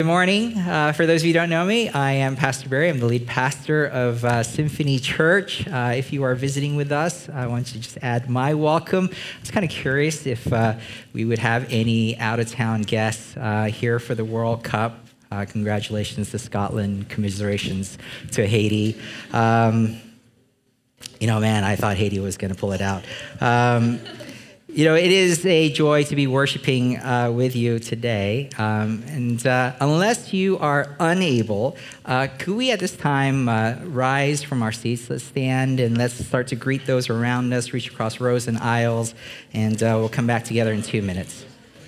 Good morning. For those of you who don't know me, I am Pastor Barry. I'm the lead pastor of Symphony Church. If you are visiting with us, I want to just add my welcome. I was kind of curious if we would have any out-of-town guests here for the World Cup. Congratulations to Scotland. Commiserations to Haiti. I thought Haiti was going to pull it out. It is a joy to be worshiping with you today. Unless you are unable, could we at this time rise from our seats? Let's stand and let's start to greet those around us, reach across rows and aisles, and we'll come back together in 2 minutes.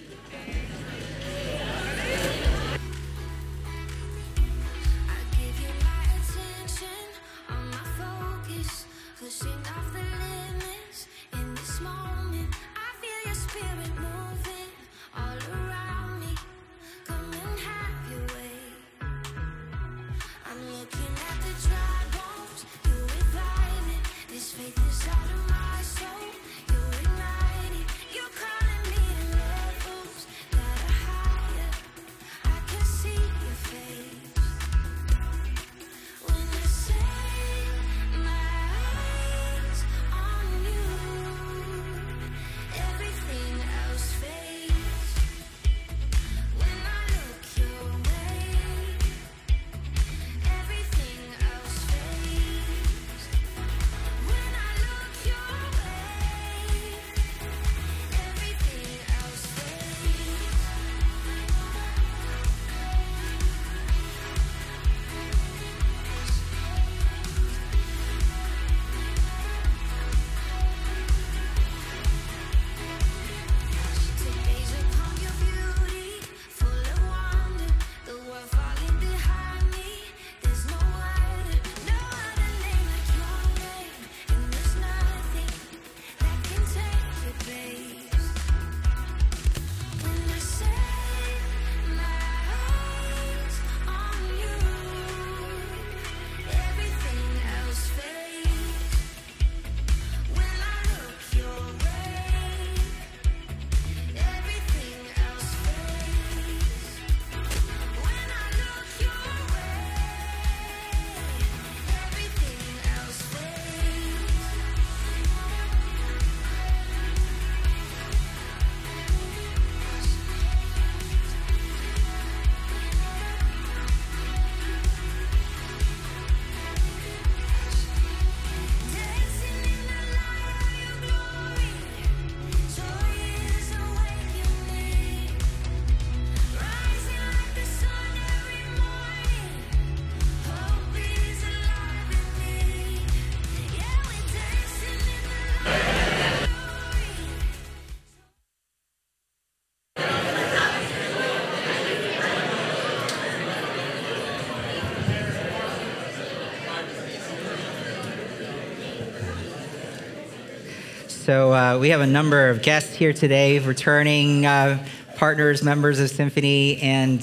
So we have a number of guests here today, returning partners, members of Symphony, and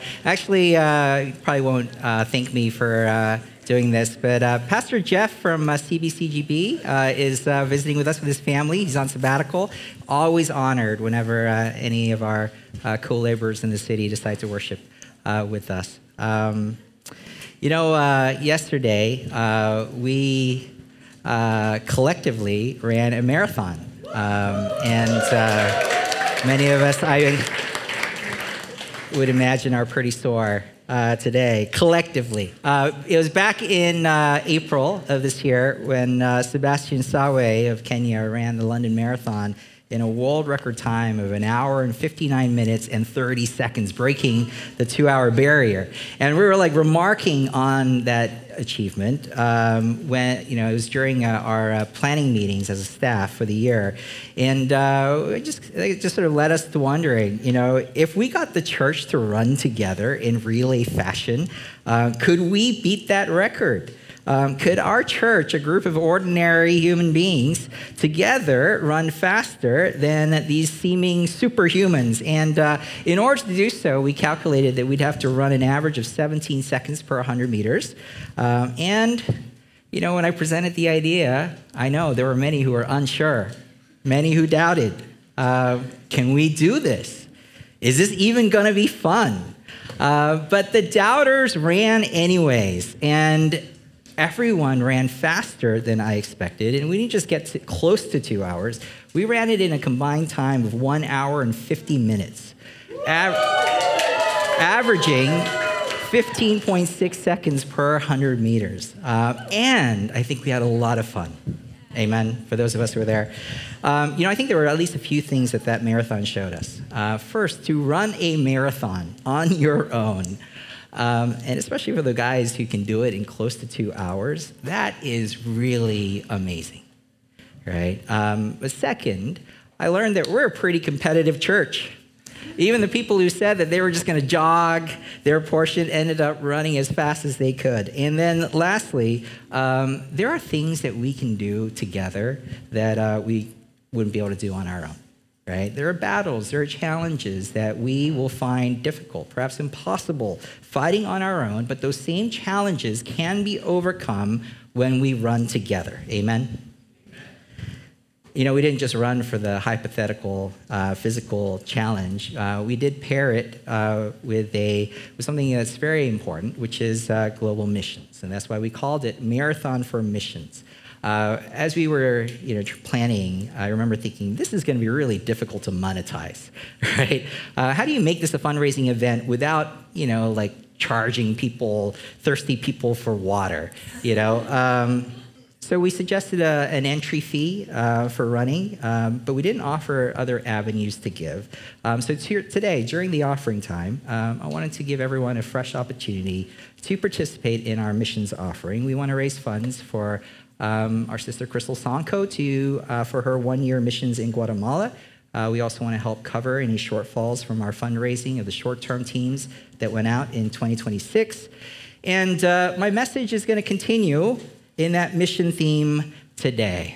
you probably won't thank me for doing this, but Pastor Jeff from CBCGB is visiting with us with his family. He's on sabbatical. Always honored whenever any of our co-laborers in the city decide to worship with us. Yesterday we collectively ran a marathon. Many of us, I would imagine, are pretty sore today, collectively. It was back in April of this year when Sebastian Sawe of Kenya ran the London Marathon in a world record time of 1 hour and 59 minutes and 30 seconds, breaking the 2-hour barrier. And we were remarking on that achievement when, it was during our planning meetings as a staff for the year. And it just sort of led us to wondering, if we got the church to run together in relay fashion, could we beat that record? Could our church, a group of ordinary human beings, together run faster than these seeming superhumans? And in order to do so, we calculated that we'd have to run an average of 17 seconds per 100 meters. When I presented the idea, I know there were many who were unsure, many who doubted. Can we do this? Is this even going to be fun? But the doubters ran anyways, and everyone ran faster than I expected, and we didn't just get close to 2 hours. We ran it in a combined time of 1 hour and 50 minutes, averaging 15.6 seconds per 100 meters. And I think we had a lot of fun. Amen, for those of us who were there. I think there were at least a few things that marathon showed us. First, to run a marathon on your own, and especially for the guys who can do it in close to 2 hours, that is really amazing, right? But second, I learned that we're a pretty competitive church. Even the people who said that they were just going to jog their portion ended up running as fast as they could. And then lastly, there are things that we can do together that we wouldn't be able to do on our own, right? There are battles, there are challenges that we will find difficult, perhaps impossible, fighting on our own, but those same challenges can be overcome when we run together. Amen? We didn't just run for the hypothetical physical challenge. We did pair it with something that's very important, which is global missions, and that's why we called it Marathon for Missions. As we were, planning, I remember thinking this is going to be really difficult to monetize, right? How do you make this a fundraising event without, charging thirsty people for water, So we suggested an entry fee for running, but we didn't offer other avenues to give. So today, during the offering time, I wanted to give everyone a fresh opportunity to participate in our missions offering. We want to raise funds for our sister Crystal Sanko for her one-year missions in Guatemala. We also want to help cover any shortfalls from our fundraising of the short-term teams that went out in 2026. And my message is going to continue in that mission theme today.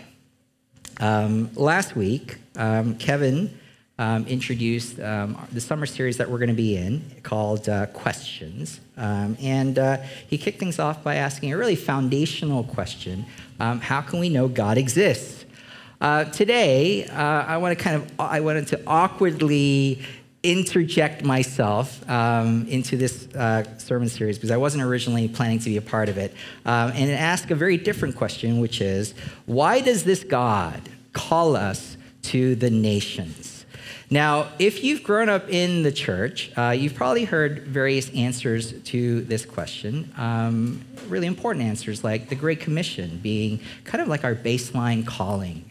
Last week, Kevin introduced the summer series that we're going to be in called Questions. And he kicked things off by asking a really foundational question. How can we know God exists? Today, I wanted to awkwardly interject myself into this sermon series because I wasn't originally planning to be a part of it, and ask a very different question, which is, why does this God call us to the nations? Now, if you've grown up in the church, you've probably heard various answers to this question, really important answers like the Great Commission being kind of like our baseline calling.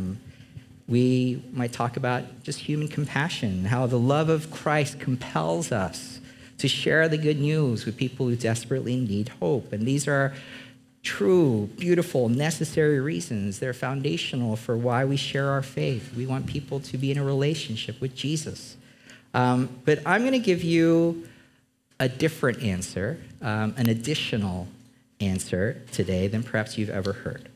We might talk about just human compassion, how the love of Christ compels us to share the good news with people who desperately need hope. And these are true, beautiful, necessary reasons. They're foundational for why we share our faith. We want people to be in a relationship with Jesus. But I'm going to give you a different answer, an additional answer today than perhaps you've ever heard.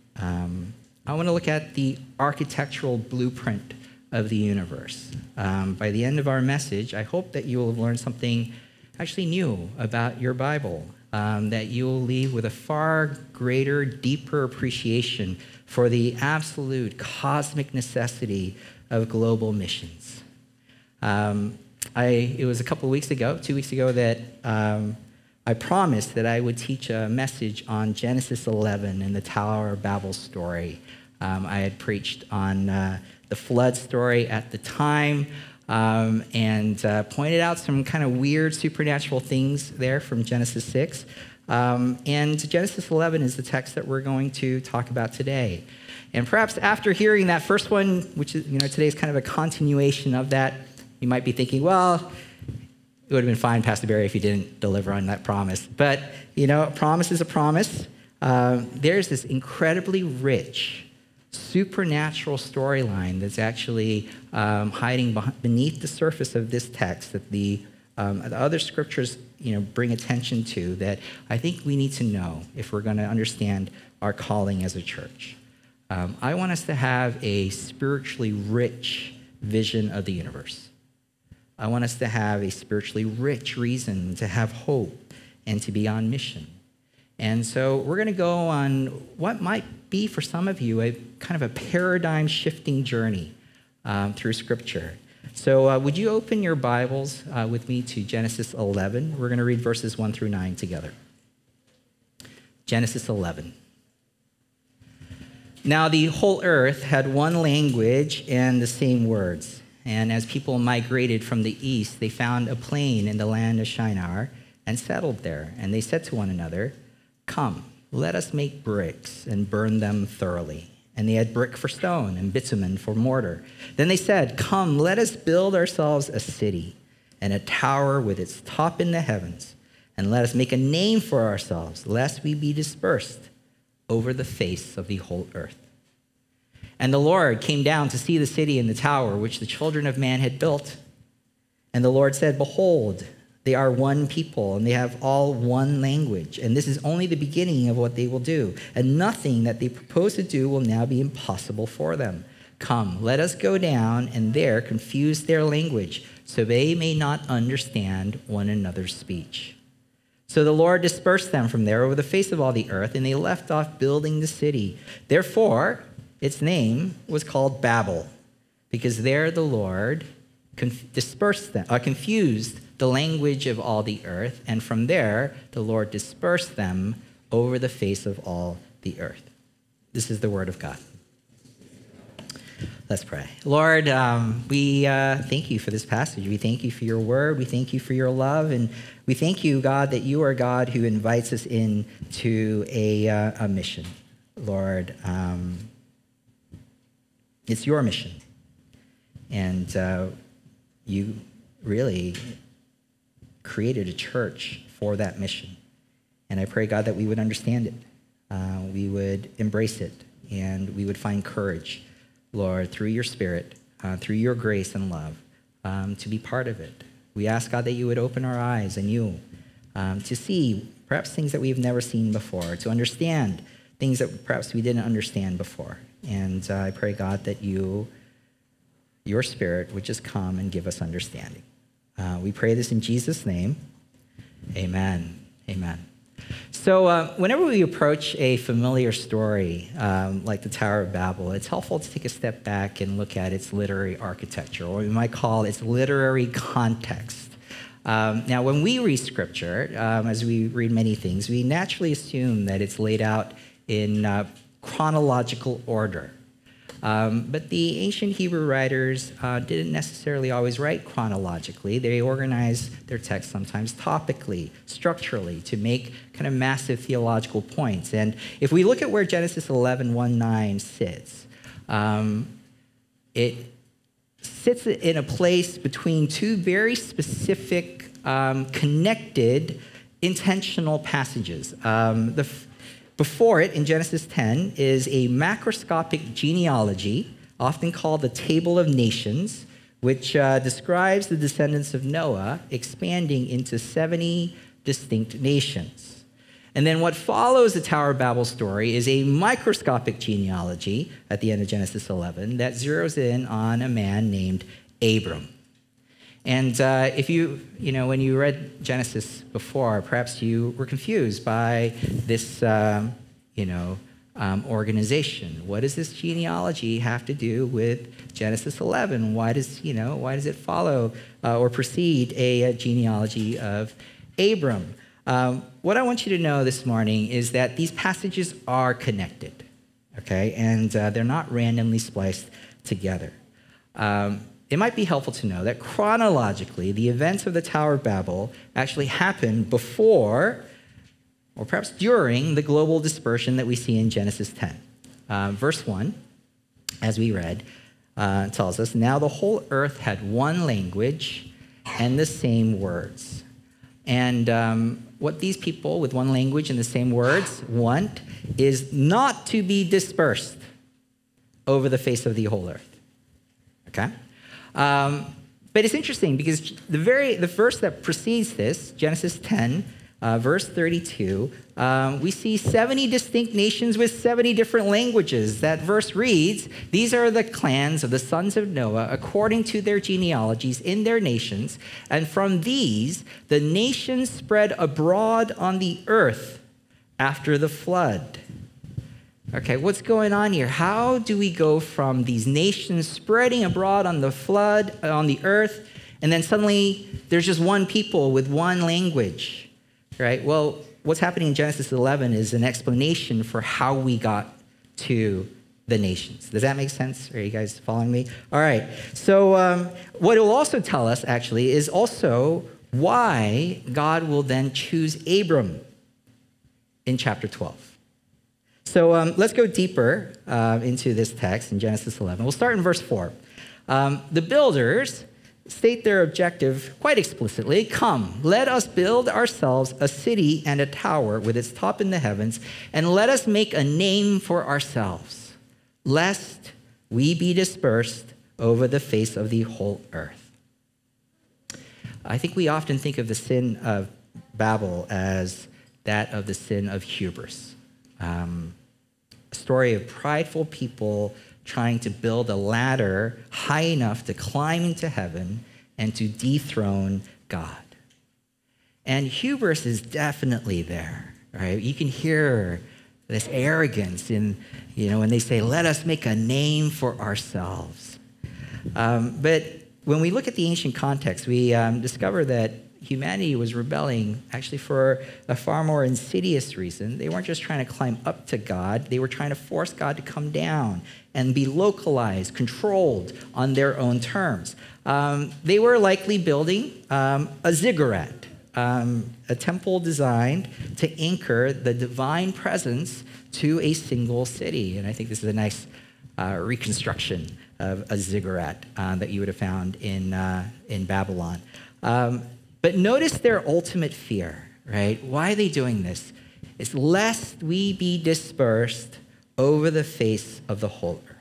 I want to look at the architectural blueprint of the universe. By the end of our message, I hope that you will have learned something actually new about your Bible, that you will leave with a far greater, deeper appreciation for the absolute cosmic necessity of global missions. It was a couple of weeks ago, 2 weeks ago, that I promised that I would teach a message on Genesis 11 and the Tower of Babel story. I had preached on the flood story at the time and pointed out some kind of weird supernatural things there from Genesis 6. And Genesis 11 is the text that we're going to talk about today. And perhaps after hearing that first one, which is, today is kind of a continuation of that, you might be thinking, well, it would have been fine, Pastor Barry, if you didn't deliver on that promise. But, a promise is a promise. There's this incredibly rich, supernatural storyline that's actually hiding beneath the surface of this text that the other scriptures, bring attention to, that I think we need to know if we're going to understand our calling as a church. I want us to have a spiritually rich vision of the universe. I want us to have a spiritually rich reason to have hope and to be on mission. And so we're going to go on what might be for some of you a kind of a paradigm-shifting journey through Scripture. So would you open your Bibles with me to Genesis 11? We're going to read verses 1 through 9 together. Genesis 11. Now the whole earth had one language and the same words. And as people migrated from the east, they found a plain in the land of Shinar and settled there. And they said to one another, "Come, let us make bricks and burn them thoroughly." And they had brick for stone and bitumen for mortar. Then they said, "Come, let us build ourselves a city and a tower with its top in the heavens. And let us make a name for ourselves, lest we be dispersed over the face of the whole earth." And the Lord came down to see the city and the tower which the children of man had built. And the Lord said, "Behold, they are one people, and they have all one language. And this is only the beginning of what they will do. And nothing that they propose to do will now be impossible for them. Come, let us go down and there confuse their language, so they may not understand one another's speech." So the Lord dispersed them from there over the face of all the earth, and they left off building the city. Therefore, its name was called Babel, because there the Lord confused the language of all the earth, and from there the Lord dispersed them over the face of all the earth. This is the word of God. Let's pray. Lord, we thank you for this passage. We thank you for your word. We thank you for your love. And we thank you, God, that you are God who invites us into a mission. Lord, it's your mission. And you really created a church for that mission. And I pray, God, that we would understand it. We would embrace it. And we would find courage, Lord, through your Spirit, through your grace and love, to be part of it. We ask, God, that you would open our eyes anew to see perhaps things that we've never seen before, to understand things that perhaps we didn't understand before. And I pray, God, that your Spirit would just come and give us understanding. We pray this in Jesus' name. Amen. Amen. So whenever we approach a familiar story like the Tower of Babel, it's helpful to take a step back and look at its literary architecture, or we might call its literary context. Now, when we read Scripture, as we read many things, we naturally assume that it's laid out in chronological order. But the ancient Hebrew writers didn't necessarily always write chronologically. They organized their texts sometimes topically, structurally, to make kind of massive theological points. And if we look at where Genesis 11:1-9 sits, it sits in a place between two very specific, connected, intentional passages. Before it, in Genesis 10, is a macroscopic genealogy, often called the Table of Nations, which describes the descendants of Noah expanding into 70 distinct nations. And then what follows the Tower of Babel story is a microscopic genealogy at the end of Genesis 11 that zeroes in on a man named Abram. And if when you read Genesis before, perhaps you were confused by this, organization. What does this genealogy have to do with Genesis 11? Why does it follow or precede a genealogy of Abram? What I want you to know this morning is that these passages are connected, okay? And they're not randomly spliced together. It might be helpful to know that chronologically, the events of the Tower of Babel actually happened before, or perhaps during, the global dispersion that we see in Genesis 10. Verse 1, as we read, tells us, "Now the whole earth had one language and the same words." And what these people with one language and the same words want is not to be dispersed over the face of the whole earth, okay? But it's interesting because the verse that precedes this, Genesis 10, verse 32, we see 70 distinct nations with 70 different languages. That verse reads, "These are the clans of the sons of Noah according to their genealogies in their nations, and from these the nations spread abroad on the earth after the flood." Okay, what's going on here? How do we go from these nations spreading abroad on the flood, on the earth, and then suddenly there's just one people with one language, right? Well, what's happening in Genesis 11 is an explanation for how we got to the nations. Does that make sense? Are you guys following me? All right. So what it will also tell us, actually, is also why God will then choose Abram in chapter 12. So let's go deeper into this text in Genesis 11. We'll start in verse 4. The builders state their objective quite explicitly. Come, let us build ourselves a city and a tower with its top in the heavens, and let us make a name for ourselves, lest we be dispersed over the face of the whole earth. I think we often think of the sin of Babel as that of the sin of hubris. A story of prideful people trying to build a ladder high enough to climb into heaven and to dethrone God. And hubris is definitely there, right? You can hear this arrogance in, when they say, let us make a name for ourselves. But when we look at the ancient context, we discover that humanity was rebelling actually for a far more insidious reason. They weren't just trying to climb up to God. They were trying to force God to come down and be localized, controlled on their own terms. They were likely building a ziggurat, a temple designed to anchor the divine presence to a single city. And I think this is a nice reconstruction of a ziggurat that you would have found in Babylon. But notice their ultimate fear, right? Why are they doing this? It's lest we be dispersed over the face of the whole earth.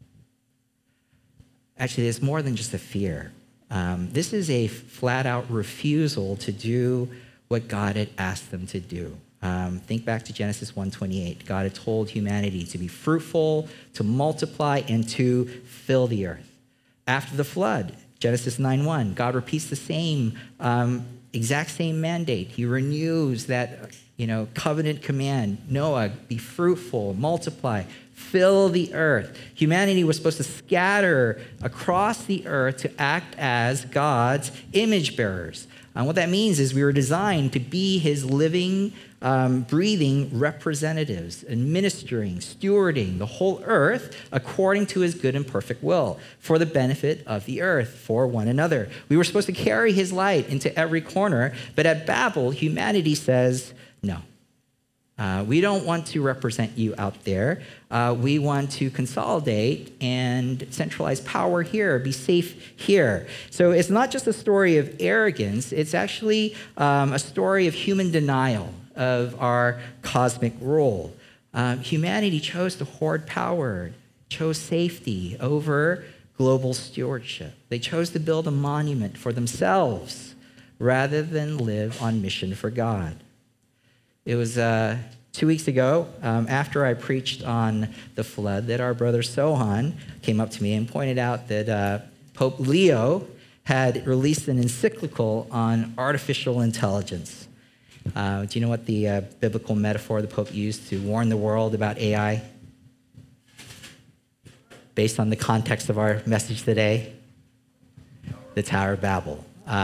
Actually, there's more than just a fear. This is a flat-out refusal to do what God had asked them to do. Think back to Genesis 1:28. God had told humanity to be fruitful, to multiply, and to fill the earth. After the flood, Genesis 9:1, God repeats the same, exact same mandate. He renews that, covenant command. Noah, be fruitful, multiply, fill the earth. Humanity was supposed to scatter across the earth to act as God's image bearers. And what that means is we were designed to be his living, breathing representatives, administering, stewarding the whole earth according to his good and perfect will for the benefit of the earth, for one another. We were supposed to carry his light into every corner, but at Babel, humanity says, no. We don't want to represent you out there. We want to consolidate and centralize power here, be safe here. So it's not just a story of arrogance. It's actually a story of human denial of our cosmic role. Humanity chose to hoard power, chose safety over global stewardship. They chose to build a monument for themselves rather than live on mission for God. It was 2 weeks ago, after I preached on the flood, that our brother Sohan came up to me and pointed out that Pope Leo had released an encyclical on artificial intelligence. Do you know what the biblical metaphor the Pope used to warn the world about AI? Based on the context of our message today? The Tower of Babel.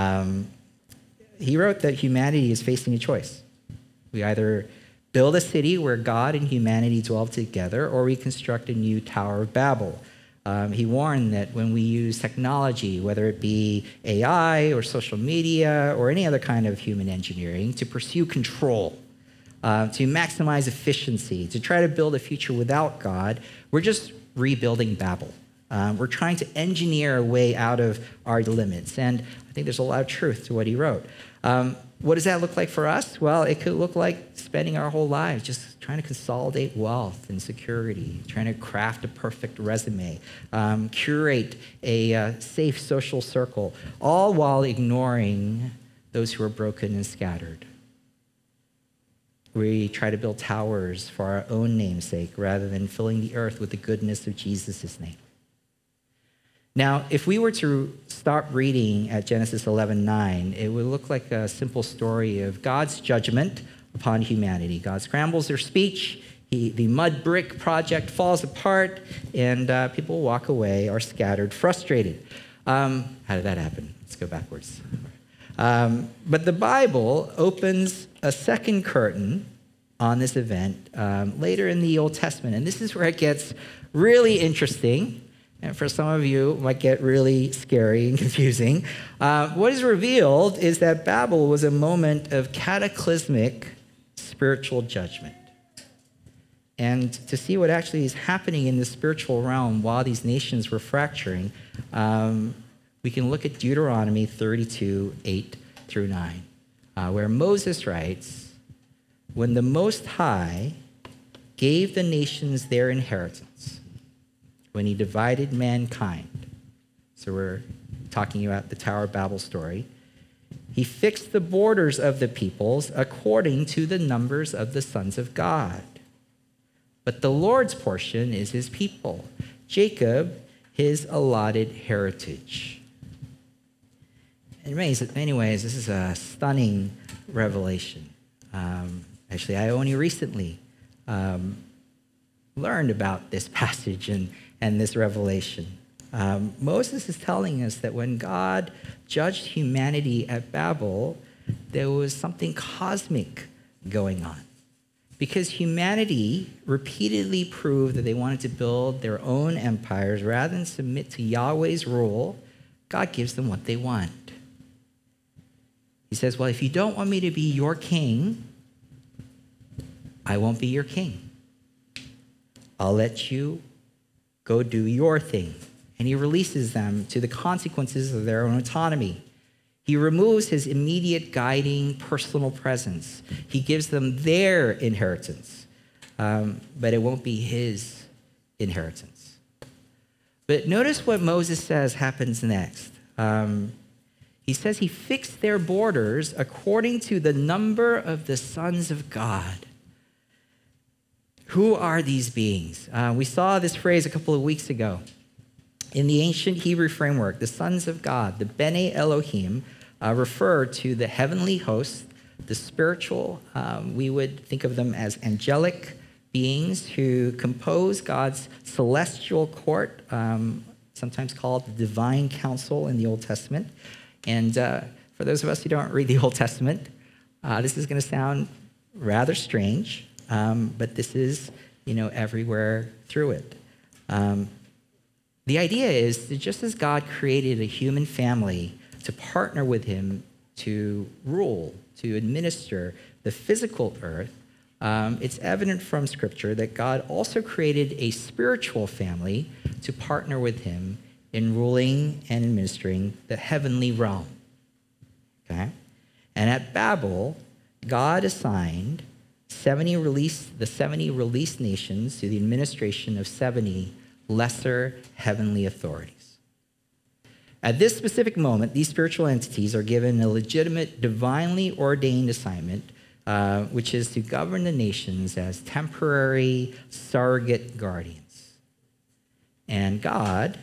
He wrote that humanity is facing a choice. We either build a city where God and humanity dwell together, or we construct a new Tower of Babel. He warned that when we use technology, whether it be AI or social media or any other kind of human engineering, to pursue control, to maximize efficiency, to try to build a future without God, we're just rebuilding Babel. We're trying to engineer a way out of our limits. And I think there's a lot of truth to what he wrote. What does that look like for us? Well, it could look like spending our whole lives just trying to consolidate wealth and security, trying to craft a perfect resume, curate a safe social circle, all while ignoring those who are broken and scattered. We try to build towers for our own namesake rather than filling the earth with the goodness of Jesus' name. Now, if we were to stop reading at Genesis 11:9, it would look like a simple story of God's judgment upon humanity. God scrambles their speech. The mud brick project falls apart, and people walk away, are scattered, frustrated. How did that happen? Let's go backwards. But the Bible opens a second curtain on this event later in the Old Testament. And this is where it gets really interesting. And for some of you, it might get really scary and confusing. What is revealed is that Babel was a moment of cataclysmic spiritual judgment. And to see what actually is happening in the spiritual realm while these nations were fracturing, we can look at Deuteronomy 32, 8 through 9, where Moses writes, "When the Most High gave the nations their inheritance, when he divided mankind," so we're talking about the Tower of Babel story, "he fixed the borders of the peoples according to the numbers of the sons of God. But the Lord's portion is his people, Jacob his allotted heritage." In many ways, this is a stunning revelation. Actually, I only recently learned about this passage and this revelation. Moses is telling us that when God judged humanity at Babel, there was something cosmic going on. Because humanity repeatedly proved that they wanted to build their own empires rather than submit to Yahweh's rule, God gives them what they want. He says, well, if you don't want me to be your king, I won't be your king. I'll let you go do your thing. And he releases them to the consequences of their own autonomy. He removes his immediate guiding personal presence. He gives them their inheritance, but it won't be his inheritance. But notice what Moses says happens next. He says he fixed their borders according to the number of the sons of God. Who are these beings? We saw this phrase a couple of weeks ago. In the ancient Hebrew framework, the sons of God, the Bene Elohim, refer to the heavenly host, the spiritual. We would think of them as angelic beings who compose God's celestial court, sometimes called the divine council in the Old Testament. And for those of us who don't read the Old Testament, this is going to sound rather strange, but this is, everywhere through it. The idea is that just as God created a human family to partner with him to rule, to administer the physical earth, it's evident from Scripture that God also created a spiritual family to partner with him in ruling and administering the heavenly realm. Okay? And at Babel, God assigned the 70 released nations to the administration of 70 lesser heavenly authorities. At this specific moment, these spiritual entities are given a legitimate, divinely ordained assignment, which is to govern the nations as temporary surrogate guardians. And God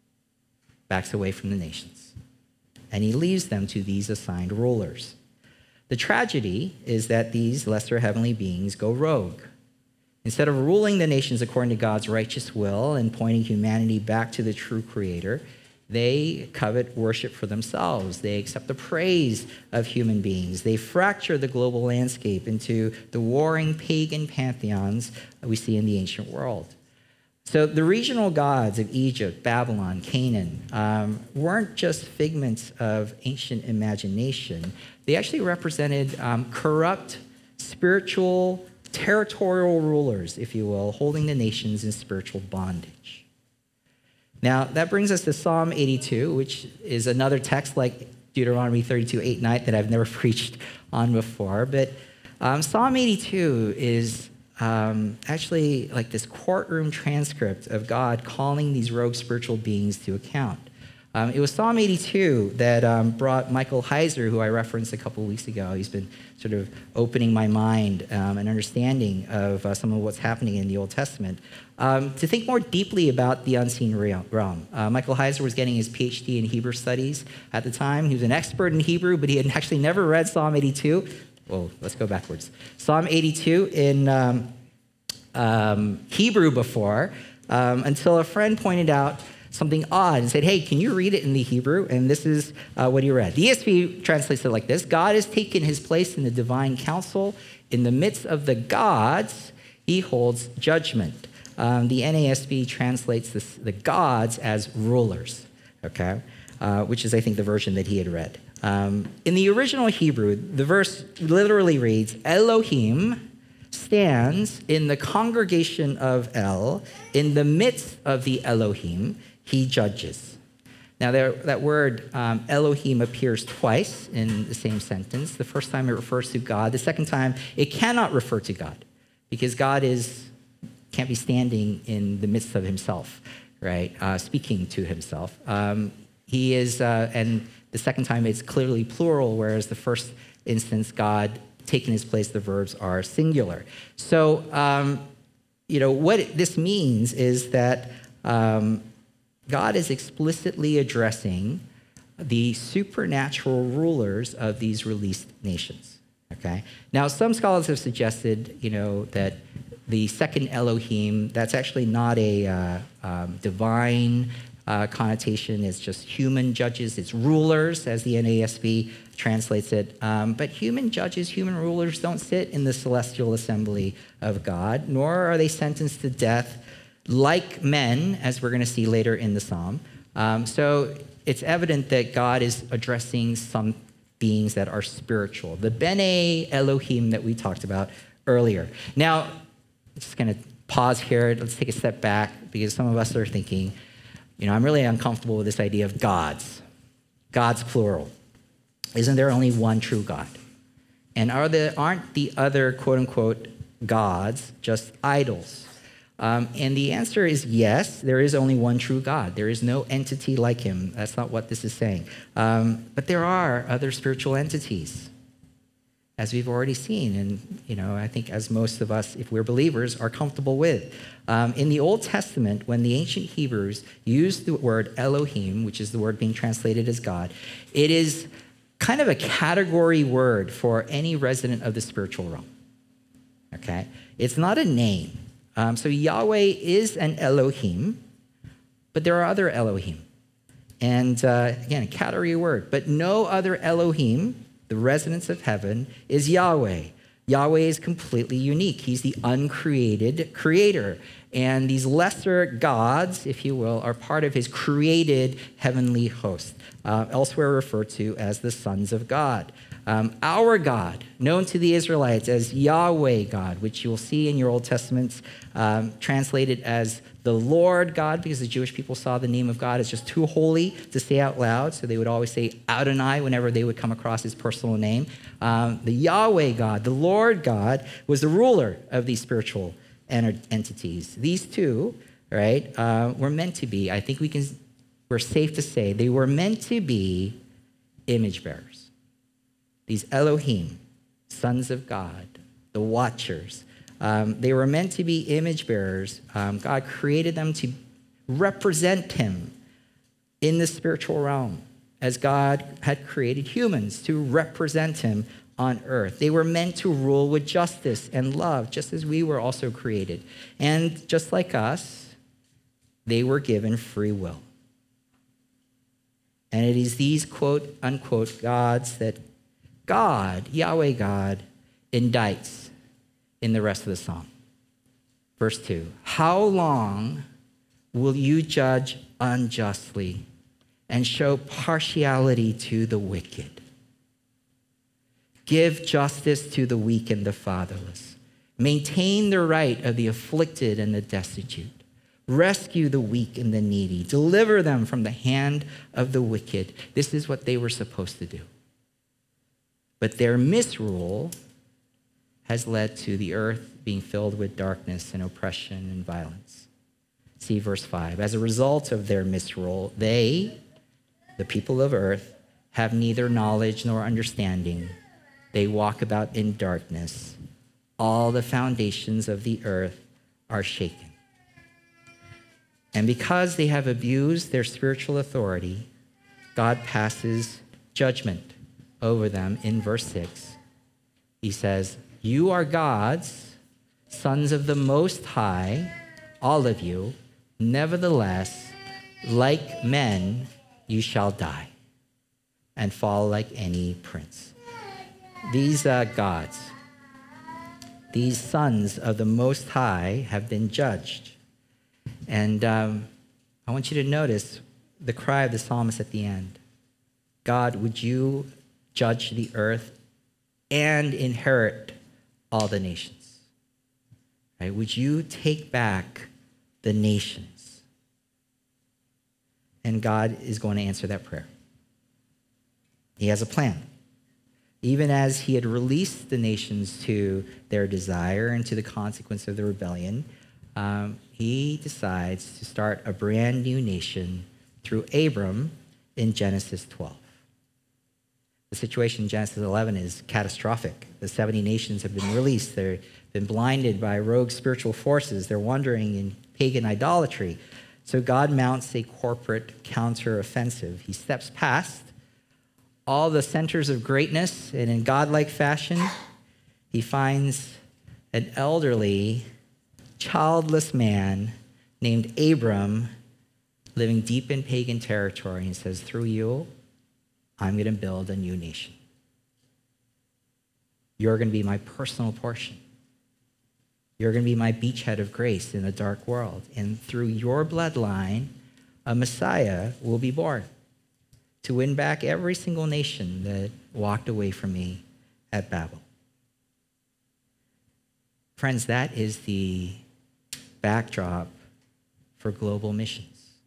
backs away from the nations, and he leaves them to these assigned rulers. The tragedy is that these lesser heavenly beings go rogue. Instead of ruling the nations according to God's righteous will and pointing humanity back to the true creator, they covet worship for themselves. They accept the praise of human beings. They fracture the global landscape into the warring pagan pantheons that we see in the ancient world. So the regional gods of Egypt, Babylon, Canaan weren't just figments of ancient imagination. They actually represented corrupt, spiritual, territorial rulers, if you will, holding the nations in spiritual bondage. Now, that brings us to Psalm 82, which is another text like Deuteronomy 32, 8, 9 that I've never preached on before. But Psalm 82 is actually like this courtroom transcript of God calling these rogue spiritual beings to account. It was Psalm 82 that brought Michael Heiser, who I referenced a couple of weeks ago. He's been sort of opening my mind and understanding of some of what's happening in the Old Testament to think more deeply about the unseen realm. Michael Heiser was getting his PhD in Hebrew studies at the time. He was an expert in Hebrew, but he had actually never read Psalm 82. Well, let's go backwards. Psalm 82 in Hebrew before until a friend pointed out something odd and said, hey, can you read it in the Hebrew? And this is what he read. The ESV translates it like this: God has taken his place in the divine council. In the midst of the gods, he holds judgment. The NASB translates the gods as rulers, okay? Which is, I think, the version that he had read. In the original Hebrew, the verse literally reads, Elohim stands in the congregation of El, in the midst of the Elohim, he judges. Now, that word Elohim appears twice in the same sentence. The first time it refers to God. The second time, it cannot refer to God because God can't be standing in the midst of himself, right? Speaking to himself. He is, and the second time it's clearly plural, whereas the first instance, God taking his place, the verbs are singular. So, what this means is that God is explicitly addressing the supernatural rulers of these released nations, okay? Now, some scholars have suggested, that the second Elohim, that's actually not a divine connotation. It's just human judges. It's rulers, as the NASB translates it. But human judges, human rulers don't sit in the celestial assembly of God, nor are they sentenced to death like men, as we're going to see later in the psalm. So it's evident that God is addressing some beings that are spiritual. The Bene Elohim that we talked about earlier. Now, I'm just going to pause here. Let's take a step back because some of us are thinking, I'm really uncomfortable with this idea of gods. Gods plural. Isn't there only one true God? And aren't the other quote unquote gods just idols? And the answer is yes, there is only one true God. There is no entity like him. That's not what this is saying. But there are other spiritual entities, as we've already seen. And, I think as most of us, if we're believers, are comfortable with. In the Old Testament, when the ancient Hebrews used the word Elohim, which is the word being translated as God, it is kind of a category word for any resident of the spiritual realm, okay? It's not a name. So Yahweh is an Elohim, but there are other Elohim. And again, a category word. But no other Elohim, the residence of heaven, is Yahweh. Yahweh is completely unique. He's the uncreated creator. And these lesser gods, if you will, are part of his created heavenly host, elsewhere referred to as the sons of God. Our God, known to the Israelites as Yahweh God, which you'll see in your Old Testaments translated as the Lord God, because the Jewish people saw the name of God as just too holy to say out loud, so they would always say Adonai whenever they would come across his personal name. The Yahweh God, the Lord God, was the ruler of these spiritual entities. These two, right, were meant to be, I think we're safe to say, they were meant to be image bearers. These Elohim, sons of God, the watchers, they were meant to be image bearers. God created them to represent him in the spiritual realm, as God had created humans to represent him on earth. They were meant to rule with justice and love, just as we were also created. And just like us, they were given free will. And it is these quote unquote gods that God, Yahweh God, indicts in the rest of the psalm. Verse 2, how long will you judge unjustly and show partiality to the wicked? Give justice to the weak and the fatherless. Maintain the right of the afflicted and the destitute. Rescue the weak and the needy. Deliver them from the hand of the wicked. This is what they were supposed to do. But their misrule has led to the earth being filled with darkness and oppression and violence. See verse 5. As a result of their misrule, they, the people of earth, have neither knowledge nor understanding. They walk about in darkness. All the foundations of the earth are shaken. And because they have abused their spiritual authority, God passes judgment over them in verse 6. He says, you are gods, Sons of the Most High, all of you, nevertheless, like men, you shall die and fall like any prince. These gods, these sons of the Most High have been judged. And I want you to notice the cry of the psalmist at the end. God, would you judge the earth and inherit all the nations? Right? Would you take back the nations? And God is going to answer that prayer. He has a plan. Even as he had released the nations to their desire and to the consequence of the rebellion, he decides to start a brand new nation through Abram in Genesis 12. The situation in Genesis 11 is catastrophic. The 70 nations have been released. They've been blinded by rogue spiritual forces. They're wandering in pagan idolatry. So God mounts a corporate counteroffensive. He steps past all the centers of greatness, and in godlike fashion, he finds an elderly, childless man named Abram living deep in pagan territory, and says, through you, I'm going to build a new nation. You're going to be my personal portion. You're going to be my beachhead of grace in a dark world. And through your bloodline, a Messiah will be born to win back every single nation that walked away from me at Babel. Friends, that is the backdrop for global missions.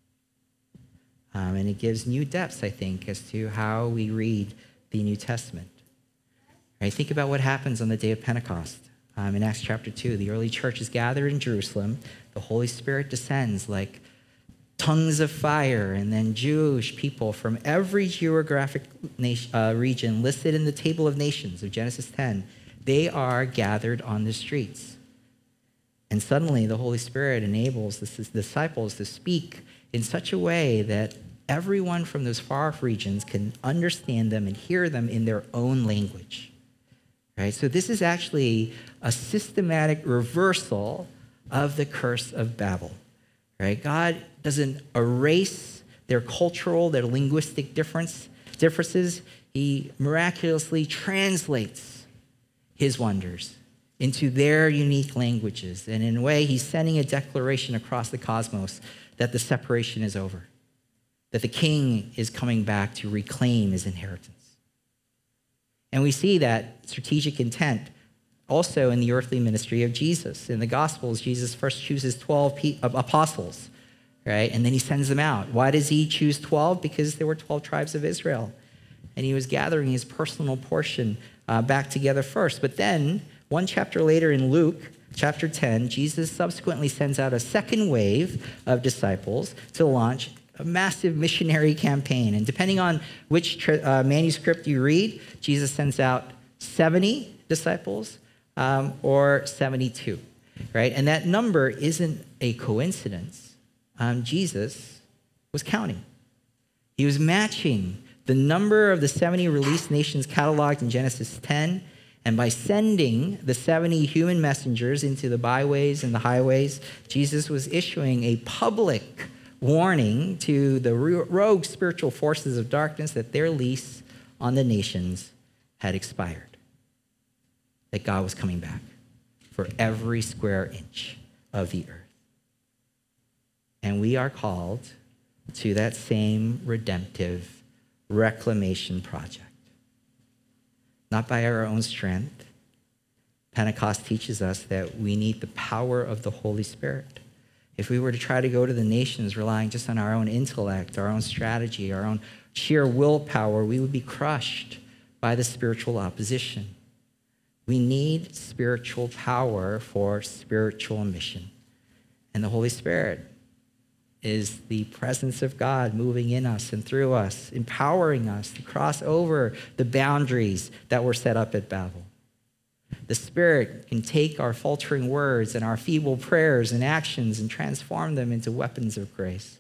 And it gives new depths, I think, as to how we read the New Testament. Right? Think about what happens on the day of Pentecost. In Acts chapter 2, the early church is gathered in Jerusalem. The Holy Spirit descends like tongues of fire, and then Jewish people from every geographic region listed in the table of nations of Genesis 10, they are gathered on the streets. And suddenly the Holy Spirit enables the disciples to speak in such a way that everyone from those far-off regions can understand them and hear them in their own language. Right? So this is actually a systematic reversal of the curse of Babel. Right? God doesn't erase their cultural, their linguistic differences. He miraculously translates his wonders into their unique languages. And in a way, he's sending a declaration across the cosmos that the separation is over, that the king is coming back to reclaim his inheritance. And we see that strategic intent also in the earthly ministry of Jesus. In the Gospels, Jesus first chooses 12 apostles, right? And then he sends them out. Why does he choose 12? Because there were 12 tribes of Israel. And he was gathering his personal portion back together first. But then, one chapter later in Luke, chapter 10, Jesus subsequently sends out a second wave of disciples to launch a massive missionary campaign. And depending on which manuscript you read, Jesus sends out 70 disciples or 72, right? And that number isn't a coincidence. Jesus was counting. He was matching the number of the 70 released nations cataloged in Genesis 10, and by sending the 70 human messengers into the byways and the highways, Jesus was issuing a public warning to the rogue spiritual forces of darkness that their lease on the nations had expired, that God was coming back for every square inch of the earth. And we are called to that same redemptive reclamation project. Not by our own strength. Pentecost teaches us that we need the power of the Holy Spirit. If we were to try to go to the nations relying just on our own intellect, our own strategy, our own sheer willpower, we would be crushed by the spiritual opposition. We need spiritual power for spiritual mission. And the Holy Spirit is the presence of God moving in us and through us, empowering us to cross over the boundaries that were set up at Babel. The Spirit can take our faltering words and our feeble prayers and actions and transform them into weapons of grace.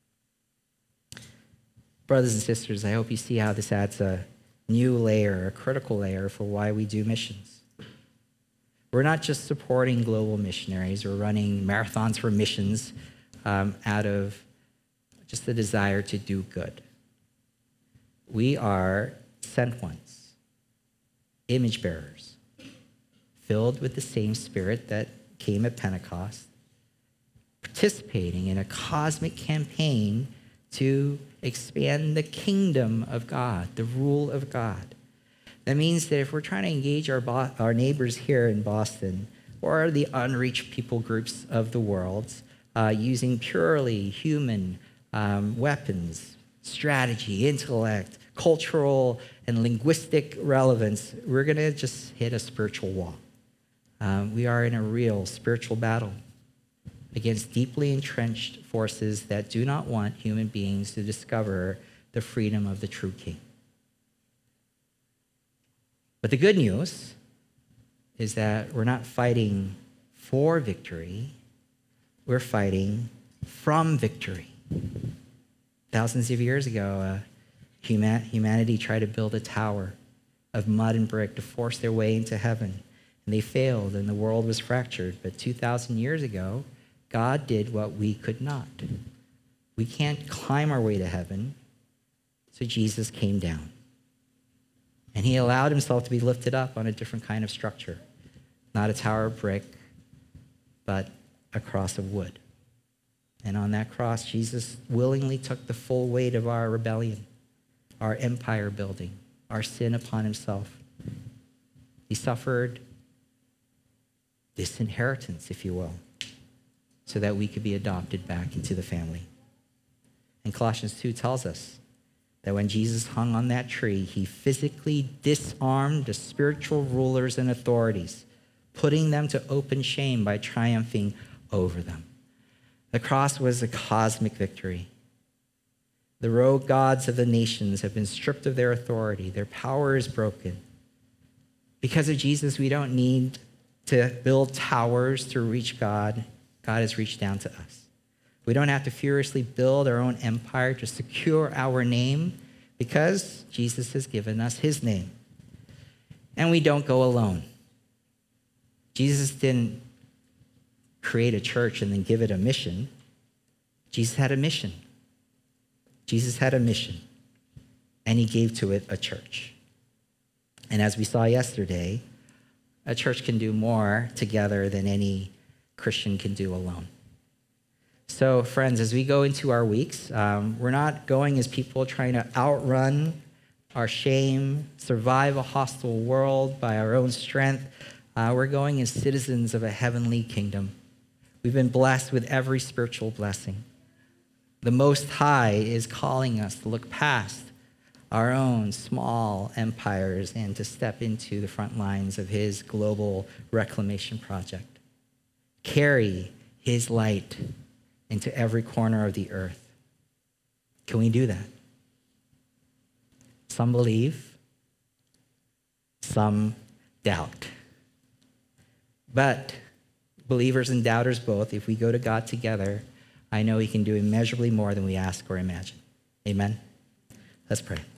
Brothers and sisters, I hope you see how this adds a new layer, a critical layer for why we do missions. We're not just supporting global missionaries or running marathons for missions out of just the desire to do good. We are sent ones, image bearers, filled with the same Spirit that came at Pentecost, participating in a cosmic campaign to expand the kingdom of God, the rule of God. That means that if we're trying to engage our neighbors here in Boston or the unreached people groups of the world using purely human weapons, strategy, intellect, cultural and linguistic relevance, we're going to just hit a spiritual wall. We are in a real spiritual battle against deeply entrenched forces that do not want human beings to discover the freedom of the true King. But the good news is that we're not fighting for victory, we're fighting from victory. Thousands of years ago, humanity tried to build a tower of mud and brick to force their way into heaven. And they failed, and the world was fractured. But 2,000 years ago, God did what we could not. We can't climb our way to heaven, so Jesus came down. And he allowed himself to be lifted up on a different kind of structure. Not a tower of brick, but a cross of wood. And on that cross, Jesus willingly took the full weight of our rebellion, our empire building, our sin upon himself. He suffered disinheritance, if you will, so that we could be adopted back into the family. And Colossians 2 tells us that when Jesus hung on that tree, he physically disarmed the spiritual rulers and authorities, putting them to open shame by triumphing over them. The cross was a cosmic victory. The rogue gods of the nations have been stripped of their authority. Their power is broken. Because of Jesus, we don't need to build towers to reach God. God has reached down to us. We don't have to furiously build our own empire to secure our name because Jesus has given us his name. And we don't go alone. Jesus didn't create a church and then give it a mission. Jesus had a mission. Jesus had a mission, and he gave to it a church. And as we saw yesterday, a church can do more together than any Christian can do alone. So, friends, as we go into our weeks, we're not going as people trying to outrun our shame, survive a hostile world by our own strength. We're going as citizens of a heavenly kingdom. We've been blessed with every spiritual blessing. The Most High is calling us to look past our own small empires and to step into the front lines of his global reclamation project. Carry his light into every corner of the earth. Can we do that? Some believe, some doubt. But believers and doubters both, if we go to God together, I know he can do immeasurably more than we ask or imagine. Amen? Let's pray.